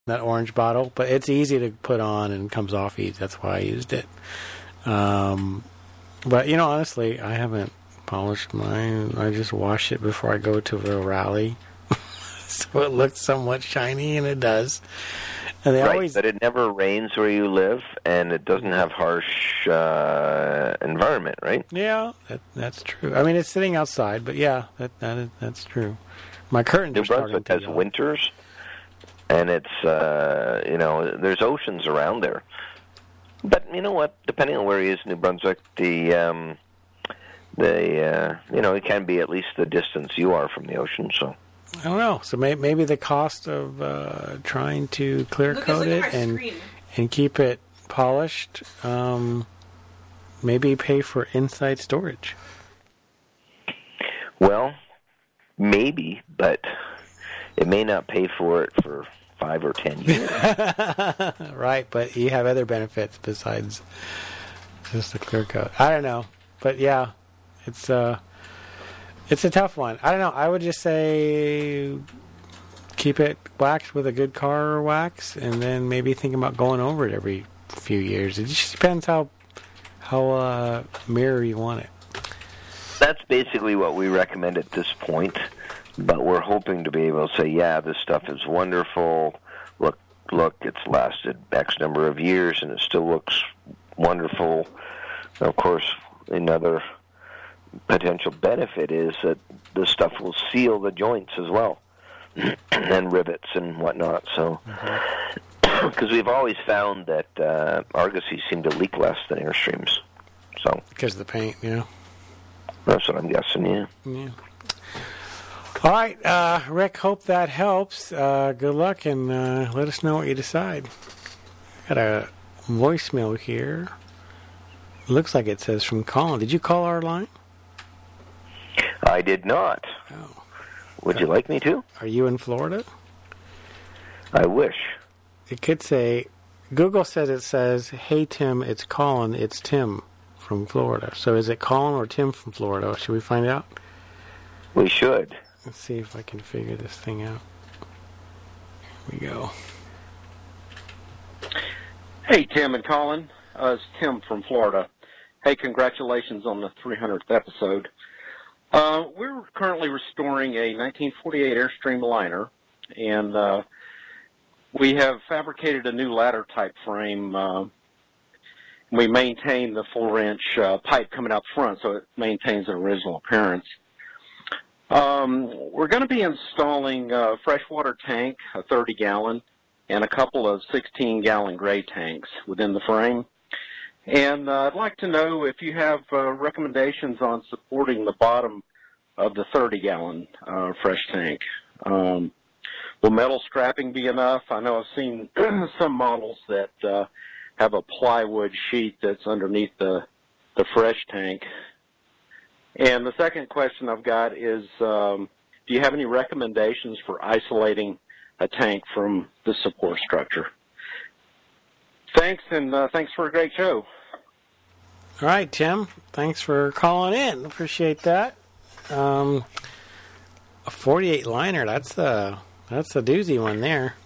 that orange bottle, but it's easy to put on and comes off easy. That's why I used it. But, honestly, I haven't polished mine. I just wash it before I go to the rally. So it looks somewhat shiny, and it does. And they always... but it never rains where you live, and it doesn't have harsh environment, right? Yeah, that's true. I mean, it's sitting outside, but yeah, that's true. My curtains New are starting Brunswick to has winters, and it's, there's oceans around there. But you know what? Depending on where he is in New Brunswick, it can be at least the distance you are from the ocean, so... I don't know. So maybe the cost of trying to clear coat it and keep it polished, maybe pay for inside storage. Well, maybe, but it may not pay for it for 5 or 10 years. Right, but you have other benefits besides just the clear coat. I don't know, but yeah, it's a tough one. I don't know. I would just say keep it waxed with a good car wax, and then maybe think about going over it every few years. It just depends how mirror you want it. That's basically what we recommend at this point, but we're hoping to be able to say, yeah, this stuff is wonderful. Look, it's lasted X number of years, and it still looks wonderful. Of course, another potential benefit is that the stuff will seal the joints as well, and rivets and whatnot. So, because we've always found that Argosy seem to leak less than Airstreams. So because of the paint, yeah. That's what I'm guessing. Yeah. All right, Rick. Hope that helps. Good luck, and let us know what you decide. Got a voicemail here. Looks like it says from Colin. Did you call our line? I did not. Oh. Would you like me to? Are you in Florida? I wish. It could say, Google says, hey, Tim, it's Colin. It's Tim from Florida. So is it Colin or Tim from Florida? Should we find out? We should. Let's see if I can figure this thing out. Here we go. Hey, Tim and Colin. It's Tim from Florida. Hey, congratulations on the 300th episode. We're currently restoring a 1948 Airstream liner, and we have fabricated a new ladder type frame. We maintain the 4-inch pipe coming out front, so it maintains an original appearance. We're going to be installing a freshwater tank, a 30-gallon, and a couple of 16-gallon gray tanks within the frame. And I'd like to know if you have recommendations on supporting the bottom of the 30-gallon fresh tank. Will metal strapping be enough? I know I've seen some models that have a plywood sheet that's underneath the fresh tank. And the second question I've got is, do you have any recommendations for isolating a tank from the support structure? Thanks, and thanks for a great show. All right, Tim. Thanks for calling in. Appreciate that. A 48 liner. That's a doozy one there.